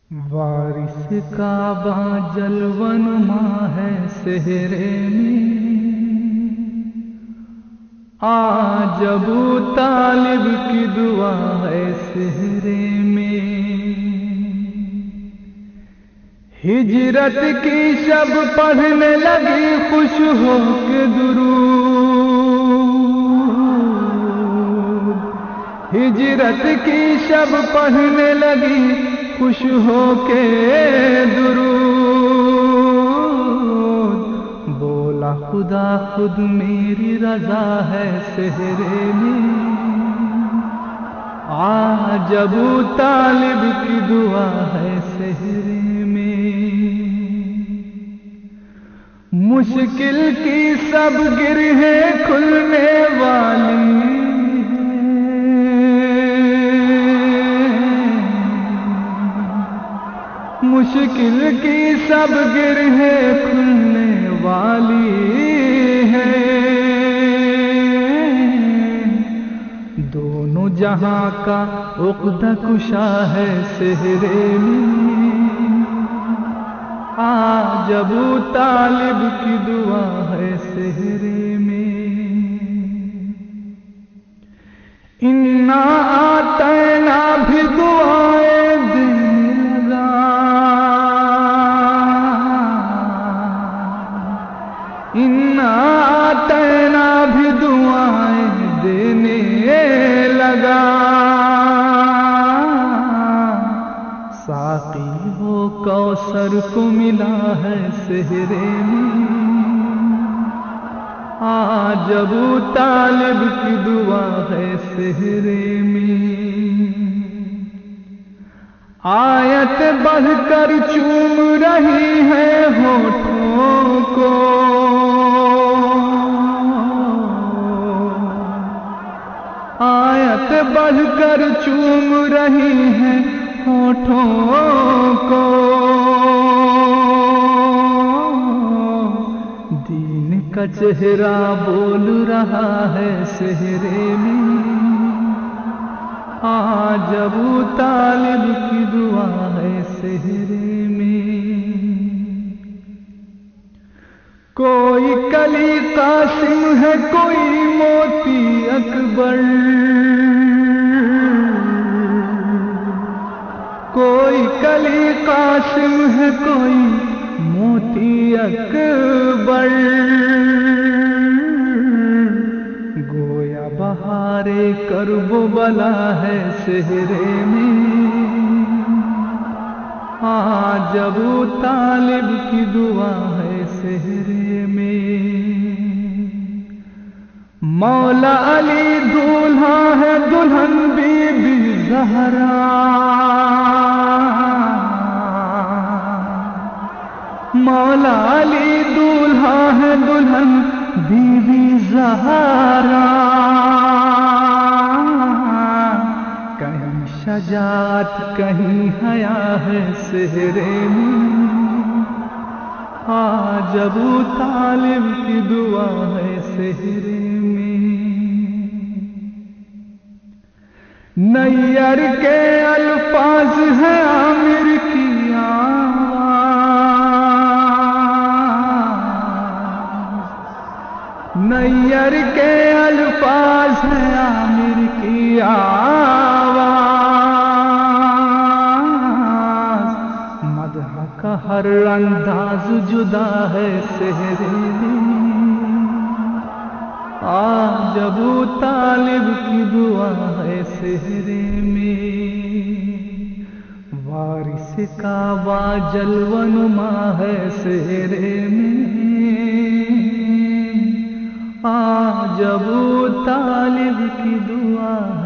وارث کعبہ جلوہ نما ہے سہرے میں، آج ابو طالب کی دعا ہے سہرے میں۔ ہجرت کی شب پڑھنے لگی خوش ہو کے درود، ہجرت کی شب پڑھنے لگی خوش ہو کے درود، بولا خدا خود میری رضا ہے سہرے میں، آج ابو طالب کی دعا ہے سہرے میں۔ مشکل کی سب گرہیں کھلنے والی، مشکل کی سب گرہیں کھلنے والی ہے، دونوں جہاں کا عقدہ کشا ہے سہرے میں، آج ابو طالب کی دعا ہے سہرے میں۔ انا آتینا بھی دعائیں دینے لگا، انا آتینا بھی دعائیں دینے لگا، ساقی وہ کوثر کو ملا ہے سہرے میں، آج ابو طالب کی دعا ہے سہرے میں۔ آیت بڑھ کر چوم رہی ہے ہونٹوں کو، آیت بڑھ کر چوم رہی ہے ہونٹوں کو، دین کا چہرہ بول رہا ہے سہرے میں، آج ابو طالب کی دعا ہے سہرے میں۔ کوئی کلی قاسم ہے کوئی موتی اکبر، کوئی کلی قاسم ہے کوئی موتی اکبر، گویا بہار کرب و بلا ہے سہرے میں، آج ابو طالب کی دعا ہے سہرے میں۔ مولا علی دولہا ہے دلہن بی بی زہرا، مولا علی دولہا ہے دلہن بی بی زہرا، کہیں شجاعت کہیں حیا ہے سہرے میں، آج ابو طالب کی دعا ہے سہرے میں۔ نیر کے الفاظ ہیں عامر کی آواز، نیر کے الفاظ ہیں عامر کی آواز، مدح کا ہر انداز جدا ہے سہرے میں، آج ابو طالب کی دعا ہے سہرے میں۔ وارث کعبہ جلوہ نما ہے سہرے میں، آج ابو طالب کی دعا ہے